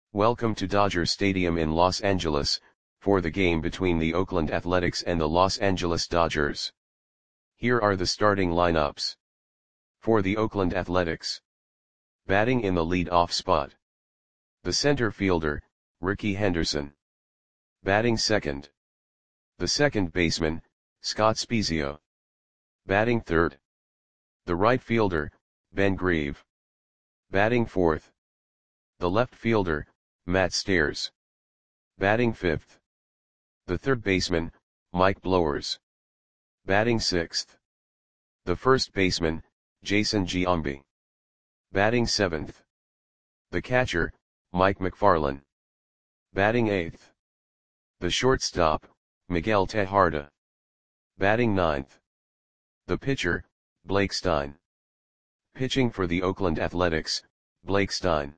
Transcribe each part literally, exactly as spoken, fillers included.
Welcome to Dodger Stadium in Los Angeles, for the game between the Oakland Athletics and the Los Angeles Dodgers. Here are the starting lineups. For the Oakland Athletics. Batting in the lead-off spot. The center fielder, Rickey Henderson. Batting second. The second baseman, Scott Spiezio. Batting third. The right fielder, Ben Grieve. Batting fourth. The left fielder, Matt Stairs. Batting fifth. The third baseman, Mike Blowers. Batting sixth. The first baseman, Jason Giambi. Batting seventh. The catcher, Mike McFarland. Batting eighth. The shortstop, Miguel Tejada. Batting ninth. The pitcher, Blake Stein. Pitching for the Oakland Athletics, Blake Stein.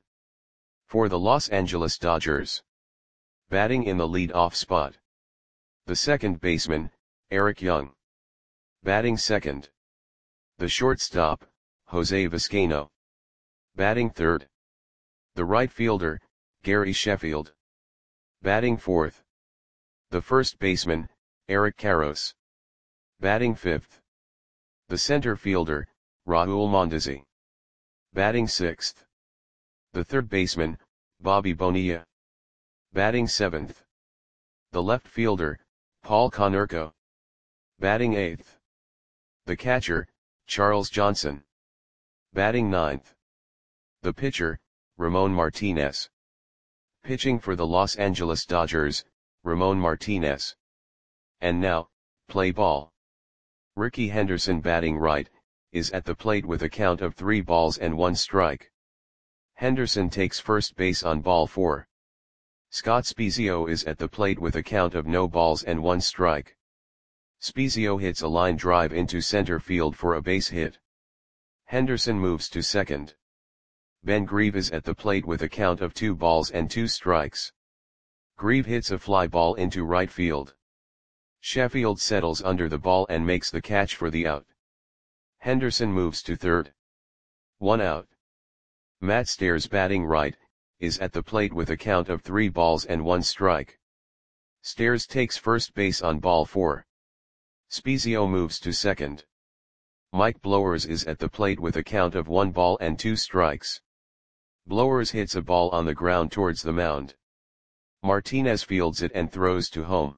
For the Los Angeles Dodgers. Batting in the lead-off spot. The second baseman, Eric Young. Batting second. The shortstop, Jose Vizcaino. Batting third. The right fielder, Gary Sheffield. Batting fourth. The first baseman, Eric Karros. Batting fifth. The center fielder, Raul Mondesi. Batting sixth. The third baseman, Bobby Bonilla. Batting seventh. The left fielder, Paul Konerko. Batting eighth. The catcher, Charles Johnson. Batting ninth. The pitcher, Ramon Martinez. Pitching for the Los Angeles Dodgers, Ramon Martinez. And now, play ball. Rickey Henderson, batting right, is at the plate with a count of three balls and one strike. Henderson takes first base on ball four. Scott Spiezio is at the plate with a count of no balls and one strike. Spiezio hits a line drive into center field for a base hit. Henderson moves to second. Ben Grieve is at the plate with a count of two balls and two strikes. Grieve hits a fly ball into right field. Sheffield settles under the ball and makes the catch for the out. Henderson moves to third. One out. Matt Stairs, batting right, is at the plate with a count of three balls and one strike. Stairs takes first base on ball four. Spiezio moves to second. Mike Blowers is at the plate with a count of one ball and two strikes. Blowers hits a ball on the ground towards the mound. Martinez fields it and throws to home.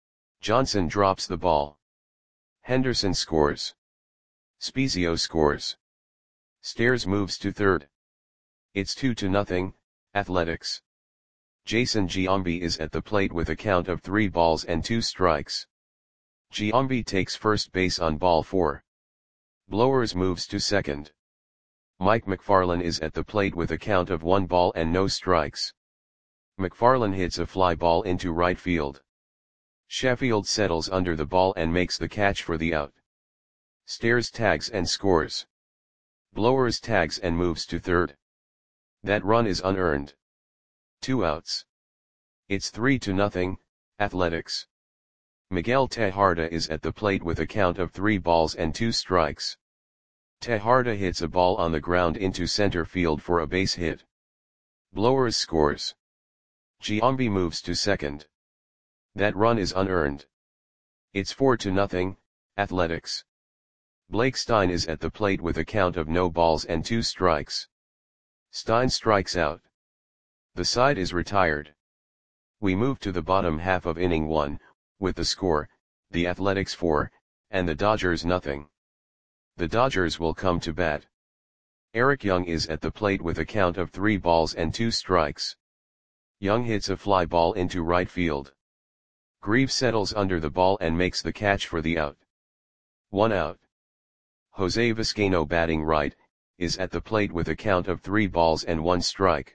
Johnson drops the ball. Henderson scores. Spiezio scores. Stairs moves to third. It's two to nothing, Athletics. Jason Giambi is at the plate with a count of three balls and two strikes. Giambi takes first base on ball four. Blowers moves to second. Mike McFarland is at the plate with a count of one ball and no strikes. McFarland hits a fly ball into right field. Sheffield settles under the ball and makes the catch for the out. Stairs tags and scores. Blowers tags and moves to third. That run is unearned. Two outs. It's three to nothing, Athletics. Miguel Tejada is at the plate with a count of three balls and two strikes. Tejada hits a ball on the ground into center field for a base hit. Blowers scores. Giambi moves to second. That run is unearned. It's four to nothing, Athletics. Blake Stein is at the plate with a count of no balls and two strikes. Stein strikes out. The side is retired. We move to the bottom half of inning one, with the score, the Athletics four, and the Dodgers nothing. The Dodgers will come to bat. Eric Young is at the plate with a count of three balls and two strikes. Young hits a fly ball into right field. Grieve settles under the ball and makes the catch for the out. One out. Jose Vizcaino, batting right, is at the plate with a count of three balls and one strike.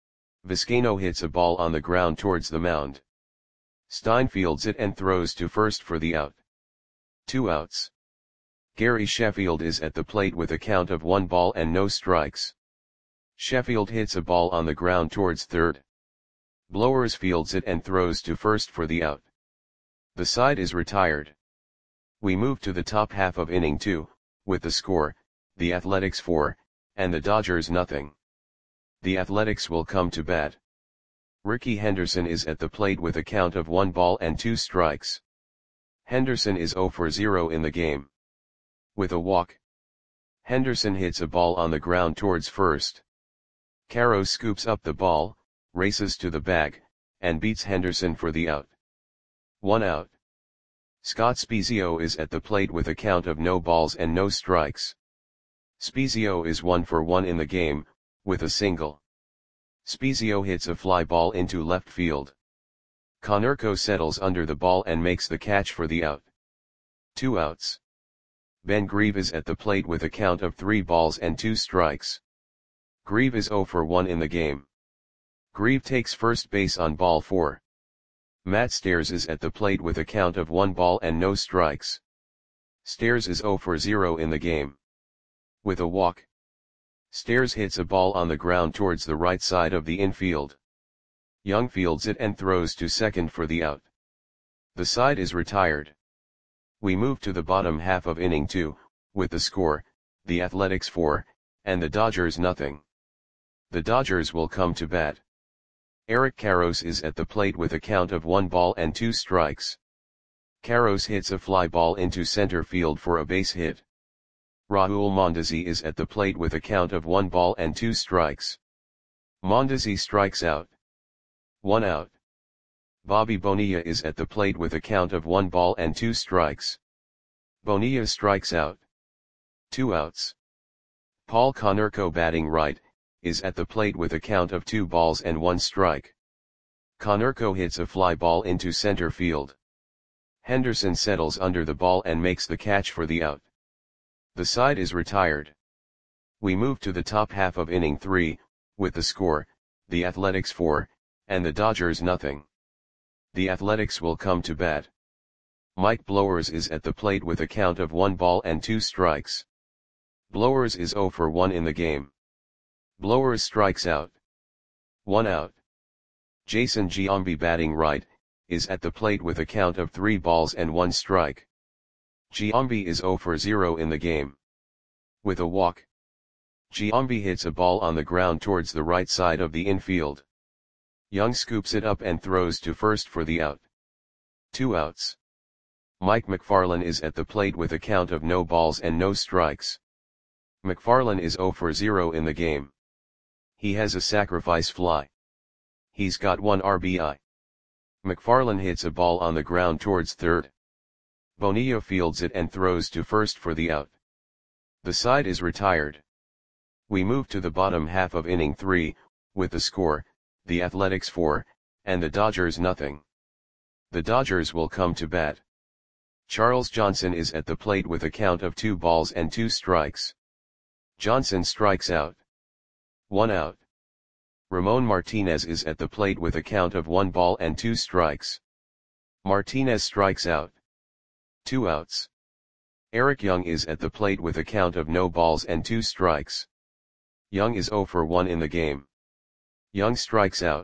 Vizcaino hits a ball on the ground towards the mound. Stein fields it and throws to first for the out. Two outs. Gary Sheffield is at the plate with a count of one ball and no strikes. Sheffield hits a ball on the ground towards third. Blowers fields it and throws to first for the out. The side is retired. We move to the top half of inning two, with the score, the Athletics four, and the Dodgers nothing. The Athletics will come to bat. Ricky Henderson is at the plate with a count of one ball and two strikes. Henderson is zero for zero in the game. With a walk, Henderson hits a ball on the ground towards first. Caro scoops up the ball, races to the bag, and beats Henderson for the out. One out. Scott Spiezio is at the plate with a count of no balls and no strikes. Spiezio is one for one in the game, with a single. Spiezio hits a fly ball into left field. Konerko settles under the ball and makes the catch for the out. Two outs. Ben Grieve is at the plate with a count of three balls and two strikes. Grieve is zero for one in the game. Grieve takes first base on ball four. Matt Stairs is at the plate with a count of one ball and no strikes. Stairs is zero for zero in the game. With a walk, Stairs hits a ball on the ground towards the right side of the infield. Young fields it and throws to second for the out. The side is retired. We move to the bottom half of inning two, with the score, the Athletics four, and the Dodgers nothing. The Dodgers will come to bat. Eric Karros is at the plate with a count of one ball and two strikes. Karros hits a fly ball into center field for a base hit. Raul Mondesi is at the plate with a count of one ball and two strikes. Mondesi strikes out. One out. Bobby Bonilla is at the plate with a count of one ball and two strikes. Bonilla strikes out. Two outs. Paul Konerko, batting right, is at the plate with a count of two balls and one strike. Konerko hits a fly ball into center field. Henderson settles under the ball and makes the catch for the out. The side is retired. We move to the top half of inning three, with the score, the Athletics four, and the Dodgers nothing. The Athletics will come to bat. Mike Blowers is at the plate with a count of one ball and two strikes. Blowers is zero for one in the game. Blowers strikes out. One out. Jason Giambi, batting right, is at the plate with a count of three balls and one strike. Giambi is zero for zero in the game. With a walk, Giambi hits a ball on the ground towards the right side of the infield. Young scoops it up and throws to first for the out. Two outs. Mike McFarland is at the plate with a count of no balls and no strikes. McFarland is zero for zero in the game. He has a sacrifice fly. He's got one R B I. McFarland hits a ball on the ground towards third. Bonilla fields it and throws to first for the out. The side is retired. We move to the bottom half of inning three, with the score, the Athletics four, and the Dodgers nothing. The Dodgers will come to bat. Charles Johnson is at the plate with a count of two balls and two strikes. Johnson strikes out. One out. Ramon Martinez is at the plate with a count of one ball and two strikes. Martinez strikes out. Two outs. Eric Young is at the plate with a count of no balls and two strikes. Young is zero for one in the game. Young strikes out.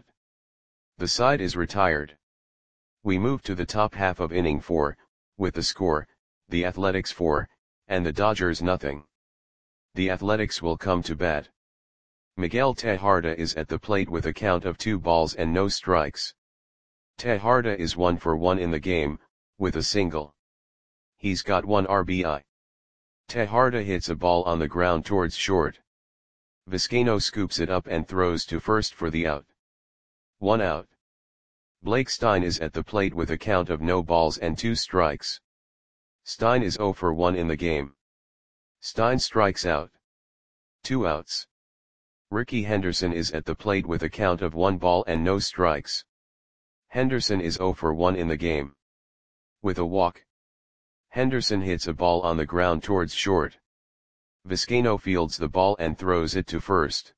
The side is retired. We move to the top half of inning four, with the score, the Athletics four, and the Dodgers nothing. The Athletics will come to bat. Miguel Tejada is at the plate with a count of two balls and no strikes. Tejada is one for one in the game, with a single. He's got one R B I. Tejada hits a ball on the ground towards short. Vizcaino scoops it up and throws to first for the out. One out. Blake Stein is at the plate with a count of no balls and two strikes. Stein is zero for one in the game. Stein strikes out. Two outs. Ricky Henderson is at the plate with a count of one ball and no strikes. Henderson is zero for one in the game. With a walk, Henderson hits a ball on the ground towards short. Vizcaino fields the ball and throws it to first.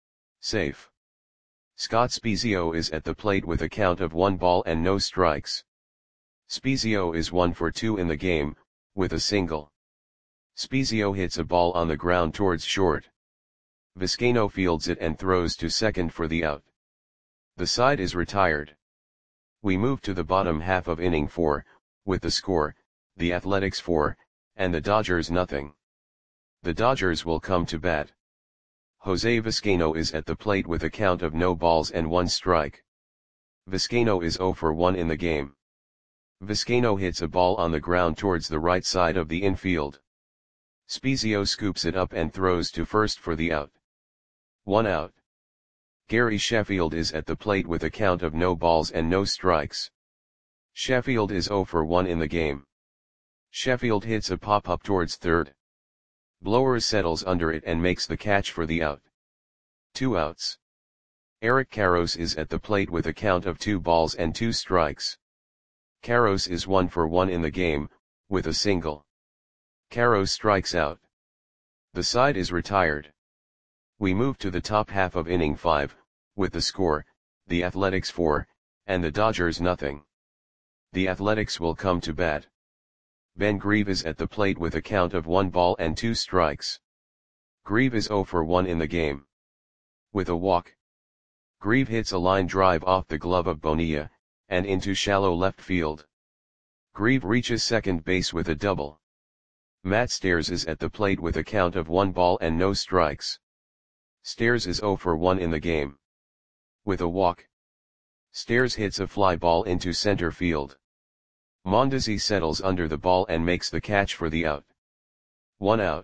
Safe. Scott Spiezio is at the plate with a count of one ball and no strikes. Spiezio is one for two in the game, with a single. Spiezio hits a ball on the ground towards short. Vizcaino fields it and throws to second for the out. The side is retired. We move to the bottom half of inning four, with the score, the Athletics four, and the Dodgers nothing. The Dodgers will come to bat. Jose Vizcaino is at the plate with a count of no balls and one strike. Vizcaino is zero for one in the game. Vizcaino hits a ball on the ground towards the right side of the infield. Spezio scoops it up and throws to first for the out. One out. Gary Sheffield is at the plate with a count of no balls and no strikes. Sheffield is zero for one in the game. Sheffield hits a pop-up towards third. Blowers settles under it and makes the catch for the out. Two outs. Eric Karros is at the plate with a count of two balls and two strikes. Karros is one for one in the game, with a single. Karros strikes out. The side is retired. We move to the top half of inning five, with the score, the Athletics four, and the Dodgers nothing. The Athletics will come to bat. Ben Grieve is at the plate with a count of one ball and two strikes. Grieve is zero for one in the game. With a walk. Grieve hits a line drive off the glove of Bonilla, and into shallow left field. Grieve reaches second base with a double. Matt Stairs is at the plate with a count of one ball and no strikes. Stairs is zero for one in the game. With a walk. Stairs hits a fly ball into center field. Mondesi settles under the ball and makes the catch for the out. One out.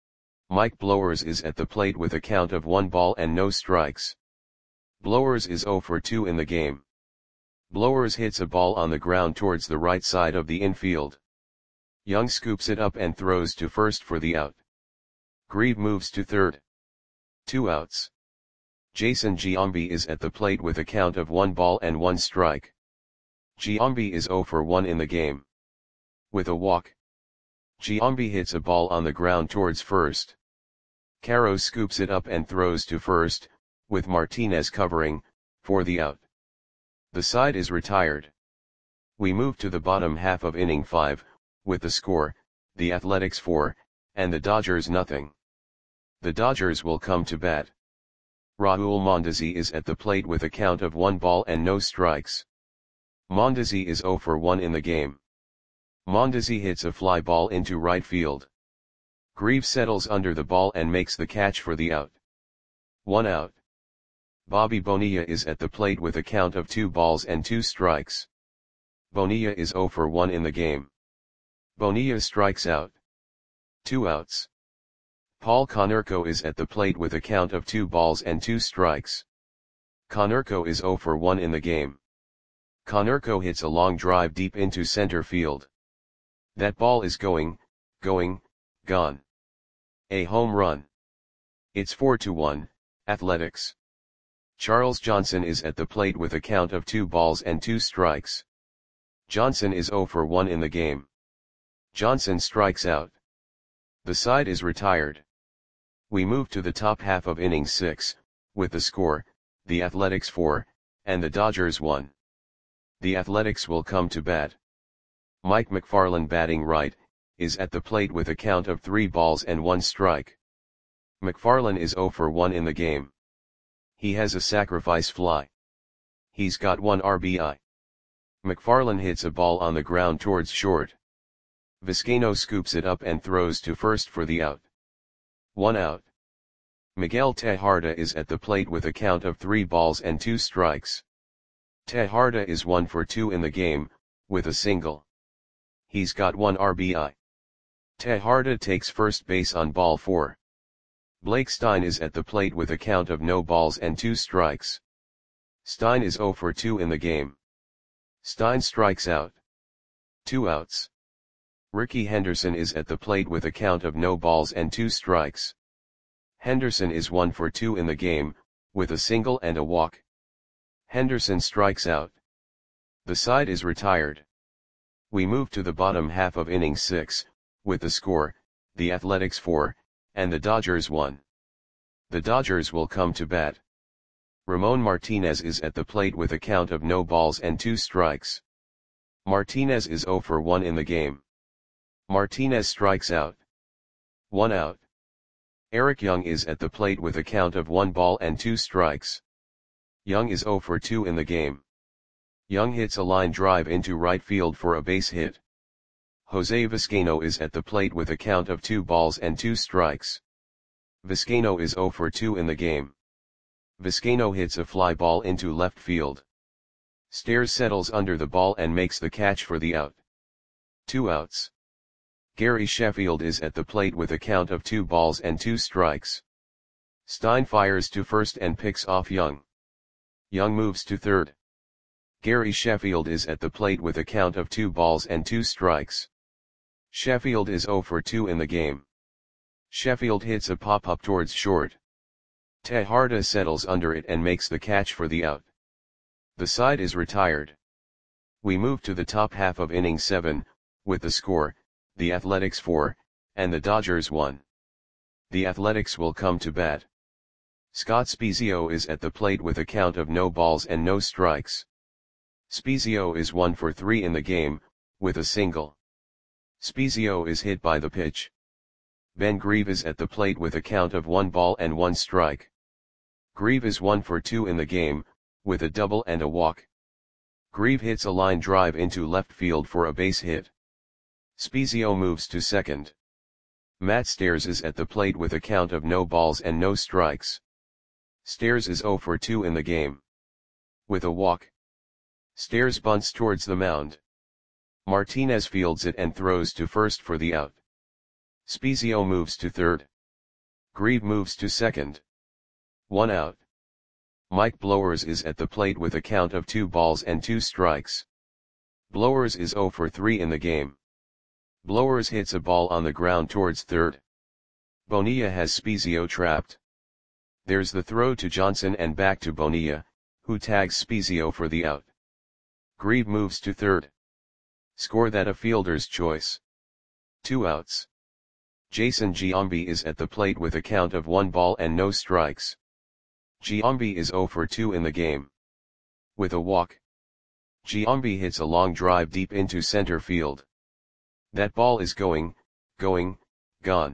Mike Blowers is at the plate with a count of one ball and no strikes. Blowers is zero for two in the game. Blowers hits a ball on the ground towards the right side of the infield. Young scoops it up and throws to first for the out. Grieve moves to third. Two outs. Jason Giambi is at the plate with a count of one ball and one strike. Giambi is zero for one in the game. With a walk. Giambi hits a ball on the ground towards first. Karros scoops it up and throws to first, with Martinez covering, for the out. The side is retired. We move to the bottom half of inning five, with the score, the Athletics four, and the Dodgers nothing. The Dodgers will come to bat. Raul Mondesi is at the plate with a count of one ball and no strikes. Mondesi is zero for one in the game. Mondesi hits a fly ball into right field. Grieve settles under the ball and makes the catch for the out. One out. Bobby Bonilla is at the plate with a count of two balls and two strikes. Bonilla is zero for one in the game. Bonilla strikes out. Two outs. Paul Konerko is at the plate with a count of two balls and two strikes. Konerko is zero for one in the game. Konerko hits a long drive deep into center field. That ball is going, going, gone. A home run. It's four to one, Athletics. Charles Johnson is at the plate with a count of two balls and two strikes. Johnson is zero for one in the game. Johnson strikes out. The side is retired. We move to the top half of inning six, with the score, the Athletics four, and the Dodgers one. The Athletics will come to bat. Mike McFarland batting right, is at the plate with a count of three balls and one strike. McFarland is zero for one in the game. He has a sacrifice fly. He's got one R B I. McFarland hits a ball on the ground towards short. Vizcaino scoops it up and throws to first for the out. One out. Miguel Tejada is at the plate with a count of three balls and two strikes. Tejada is one for two in the game, with a single. He's got one R B I. Tejada takes first base on ball four. Blake Stein is at the plate with a count of no balls and two strikes. Stein is zero for two in the game. Stein strikes out. Two outs. Ricky Henderson is at the plate with a count of no balls and two strikes. Henderson is one for two in the game, with a single and a walk. Henderson strikes out. The side is retired. We move to the bottom half of inning six, with the score, the Athletics four, and the Dodgers one. The Dodgers will come to bat. Ramon Martinez is at the plate with a count of no balls and two strikes. Martinez is zero for one in the game. Martinez strikes out. One out. Eric Young is at the plate with a count of one ball and two strikes. Young is zero for two in the game. Young hits a line drive into right field for a base hit. Jose Vizcaino is at the plate with a count of two balls and two strikes. Vizcaino is zero for two in the game. Vizcaino hits a fly ball into left field. Stairs settles under the ball and makes the catch for the out. Two outs. Gary Sheffield is at the plate with a count of two balls and two strikes. Stein fires to first and picks off Young. Young moves to third. Gary Sheffield is at the plate with a count of two balls and two strikes. Sheffield is zero for two in the game. Sheffield hits a pop-up towards short. Tejada settles under it and makes the catch for the out. The side is retired. We move to the top half of inning seven, with the score, the Athletics four, and the Dodgers one. The Athletics will come to bat. Scott Spiezio is at the plate with a count of no balls and no strikes. Spiezio is one for three in the game, with a single. Spiezio is hit by the pitch. Ben Grieve is at the plate with a count of one ball and one strike. Grieve is one for two in the game, with a double and a walk. Grieve hits a line drive into left field for a base hit. Spiezio moves to second. Matt Stairs is at the plate with a count of no balls and no strikes. Stairs is zero for two in the game. With a walk. Stairs bunts towards the mound. Martinez fields it and throws to first for the out. Spiezio moves to third. Grieve moves to second. One out. Mike Blowers is at the plate with a count of two balls and two strikes. Blowers is zero for three in the game. Blowers hits a ball on the ground towards third. Bonilla has Spiezio trapped. There's the throw to Johnson and back to Bonilla, who tags Spiezio for the out. Grieve moves to third. Score that a fielder's choice. Two outs. Jason Giambi is at the plate with a count of one ball and no strikes. Giambi is zero for two in the game. With a walk. Giambi hits a long drive deep into center field. That ball is going, going, gone.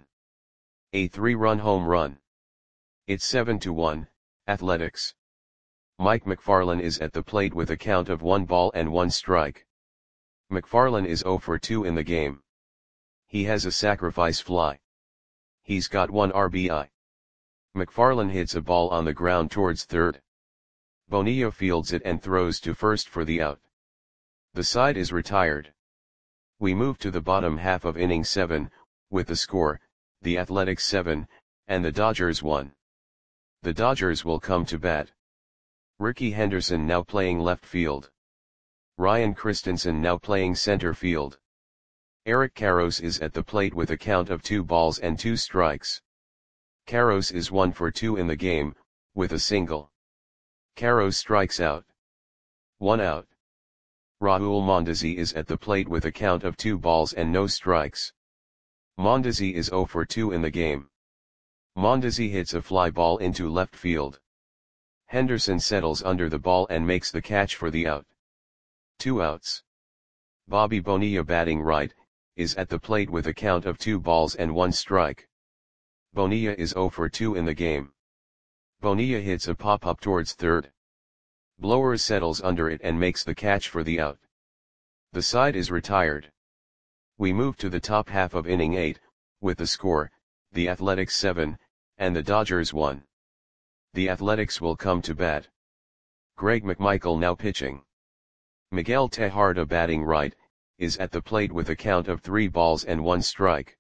A three-run home run. It's seven to one, Athletics. Mike McFarland is at the plate with a count of one ball and one strike. McFarland is zero for two in the game. He has a sacrifice fly. He's got one R B I. McFarland hits a ball on the ground towards third. Bonilla fields it and throws to first for the out. The side is retired. We move to the bottom half of inning seven, with the score, the Athletics seven, and the Dodgers one. The Dodgers will come to bat. Ricky Henderson now playing left field. Ryan Christensen now playing center field. Eric Karros is at the plate with a count of two balls and two strikes. Karros is one for two in the game, with a single. Karros strikes out. One out. Raul Mondesi is at the plate with a count of two balls and no strikes. Mondesi is zero for two in the game. Mondesi hits a fly ball into left field. Henderson settles under the ball and makes the catch for the out. Two outs. Bobby Bonilla batting right, is at the plate with a count of two balls and one strike. Bonilla is zero for two in the game. Bonilla hits a pop-up towards third. Blowers settles under it and makes the catch for the out. The side is retired. We move to the top half of inning eight, with the score, the Athletics seven, and the Dodgers one. The Athletics will come to bat. Greg McMichael now pitching. Miguel Tejada batting right, is at the plate with a count of three balls and one strike.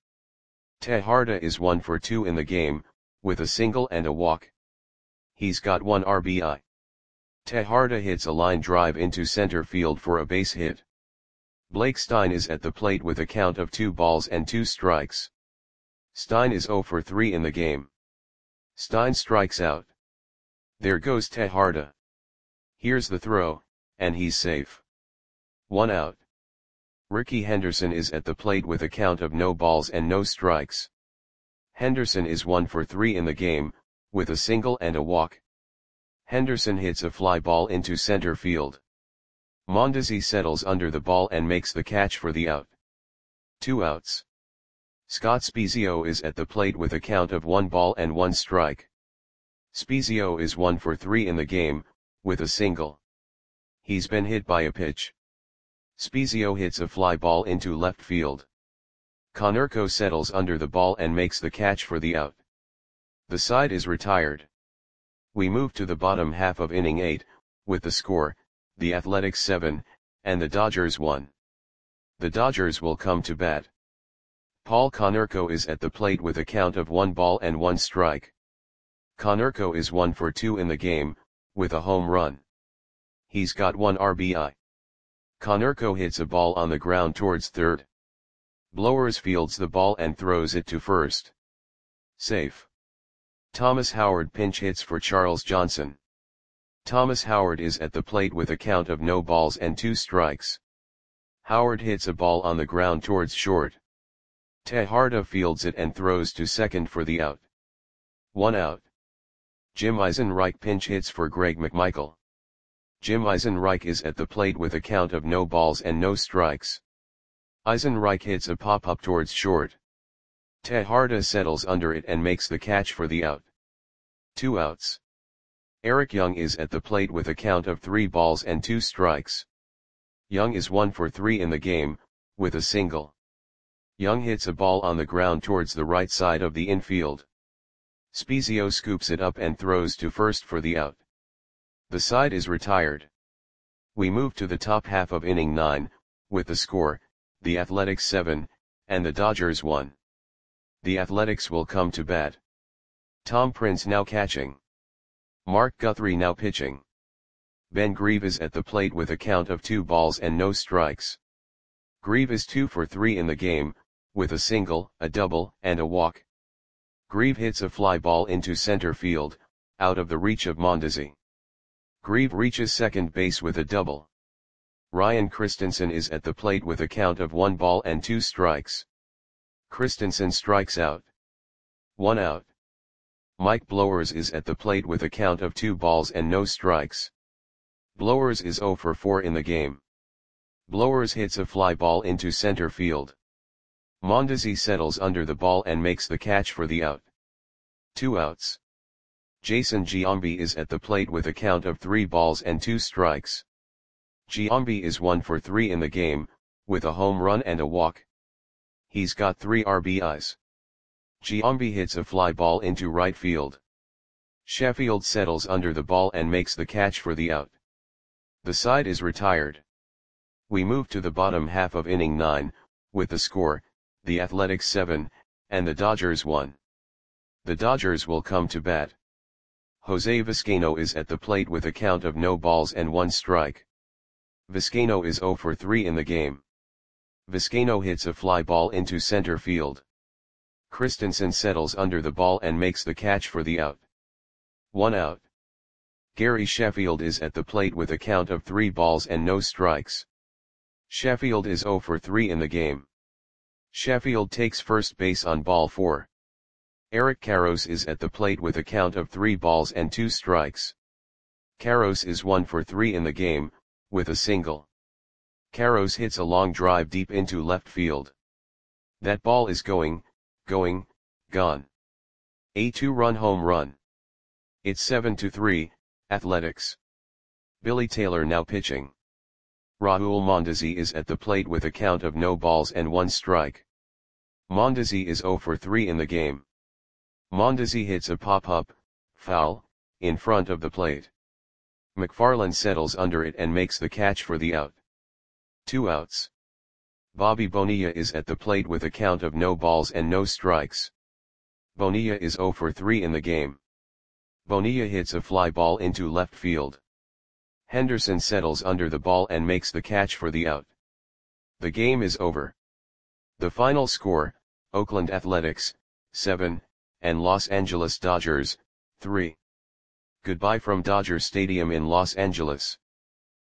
Tejada is one for two in the game, with a single and a walk. He's got one R B I. Tejada hits a line drive into center field for a base hit. Blake Stein is at the plate with a count of two balls and two strikes. Stein is zero for three in the game. Stein strikes out. There goes Tejada. Here's the throw, and he's safe. One out. Ricky Henderson is at the plate with a count of no balls and no strikes. Henderson is one for three in the game, with a single and a walk. Henderson hits a fly ball into center field. Mondesi settles under the ball and makes the catch for the out. Two outs. Scott Spiezio is at the plate with a count of one ball and one strike. Spiezio is one for three in the game, with a single. He's been hit by a pitch. Spiezio hits a fly ball into left field. Konerko settles under the ball and makes the catch for the out. The side is retired. We move to the bottom half of inning eight, with the score, the Athletics seven, and the Dodgers one. The Dodgers will come to bat. Paul Konerko is at the plate with a count of one ball and one strike. Konerko is one for two in the game, with a home run. He's got one R B I. Konerko hits a ball on the ground towards third. Blowers fields the ball and throws it to first. Safe. Thomas Howard pinch hits for Charles Johnson. Thomas Howard is at the plate with a count of no balls and two strikes. Howard hits a ball on the ground towards short. Tejada fields it and throws to second for the out. One out. Jim Eisenreich pinch hits for Greg McMichael. Jim Eisenreich is at the plate with a count of no balls and no strikes. Eisenreich hits a pop-up towards short. Tejada settles under it and makes the catch for the out. Two outs. Eric Young is at the plate with a count of three balls and two strikes. Young is one for three in the game, with a single. Young hits a ball on the ground towards the right side of the infield. Spezio scoops it up and throws to first for the out. The side is retired. We move to the top half of inning nine, with the score, the Athletics seven, and the Dodgers one. The Athletics will come to bat. Tom Prince now catching. Mark Guthrie now pitching. Ben Grieve is at the plate with a count of two balls and no strikes. Grieve is two for three in the game, with a single, a double, and a walk. Grieve hits a fly ball into center field, out of the reach of Mondesi. Grieve reaches second base with a double. Ryan Christensen is at the plate with a count of one ball and two strikes. Christensen strikes out. One out. Mike Blowers is at the plate with a count of two balls and no strikes. Blowers is zero for four in the game. Blowers hits a fly ball into center field. Mondesi settles under the ball and makes the catch for the out. Two outs. Jason Giambi is at the plate with a count of three balls and two strikes. Giambi is one for three in the game, with a home run and a walk. He's got three R B Is. Giambi hits a fly ball into right field. Sheffield settles under the ball and makes the catch for the out. The side is retired. We move to the bottom half of inning nine, with the score, the Athletics seven, and the Dodgers one. The Dodgers will come to bat. Jose Vizcaino is at the plate with a count of no balls and one strike. Vizcaino is zero for three in the game. Vizcaino hits a fly ball into center field. Christensen settles under the ball and makes the catch for the out. One out. Gary Sheffield is at the plate with a count of three balls and no strikes. Sheffield is zero for three in the game. Sheffield takes first base on ball four. Eric Karros is at the plate with a count of three balls and two strikes. Karros is one for three in the game, with a single. Karros hits a long drive deep into left field. That ball is going, going, gone. A two-run home run. It's seven to three, Athletics. Billy Taylor now pitching. Raul Mondesi is at the plate with a count of no balls and one strike. Mondesi is zero for three in the game. Mondesi hits a pop-up, foul, in front of the plate. McFarland settles under it and makes the catch for the out. Two outs. Bobby Bonilla is at the plate with a count of no balls and no strikes. Bonilla is zero for three in the game. Bonilla hits a fly ball into left field. Henderson settles under the ball and makes the catch for the out. The game is over. The final score, Oakland Athletics, seven, and Los Angeles Dodgers, three. Goodbye from Dodger Stadium in Los Angeles.